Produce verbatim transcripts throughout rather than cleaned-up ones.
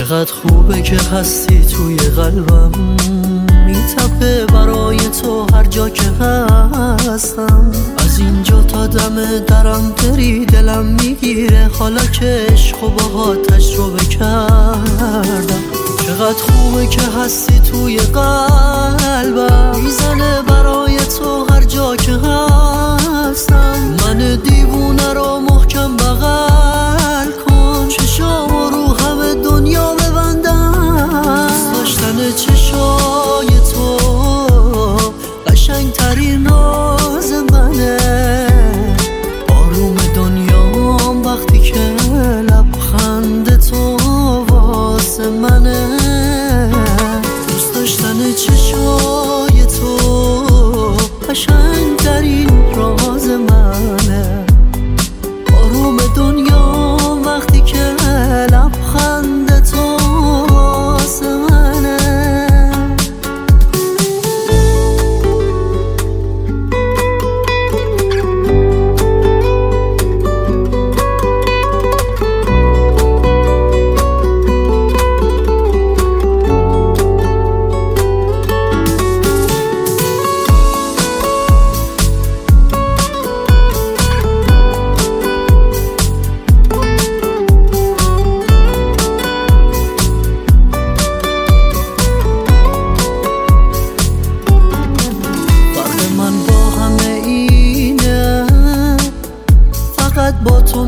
چقدر خوبه که هستی توی قلبم، میتپه برای تو هر جا که هستم. از اینجا تا دم درم بری دلم میگیره، حالا که عشق و باها تجربه کردم. چقدر خوبه که هستی توی قلبم، میزنه برای تو هر جا که هستم. من دیوونه رو محکم بغل کن، چشام رو همه دنیا ببندم. داشتن چشای تو قشنگ ترین راز منه، آروم دنیام وقتی که لبخند تو واسه منه. دوست داشتن چشای تو قشنگ ترین راز منه، آروم دنیام وقتی که لبخند تو واسه منه. با تو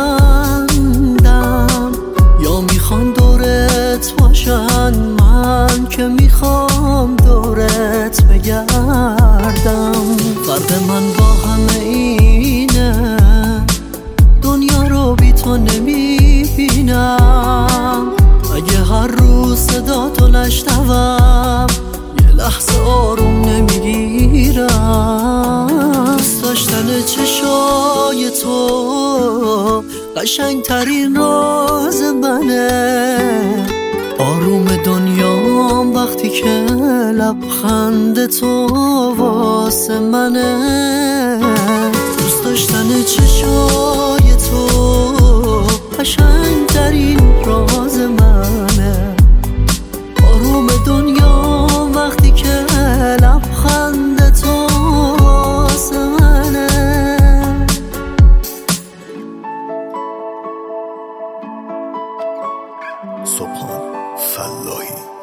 میخندم یا میخوان دورت باشن، من که میخوام دورت بگردم. فرق من با همه اینه، دنیا رو بی تو نمیبینم. اگه هر روز صدا تو نشنوم یه لحظه آروم نمیگیرم. دوست داشتن چشای تو قشنگ ترین راز منه، آروم دنیام وقتی که لبخند تو واسه منه. دوست داشتن چشای تو قشنگ ترین راز منه، آروم دنیام وقتی که لبخند تو واسه منه. سبحان فلاحی.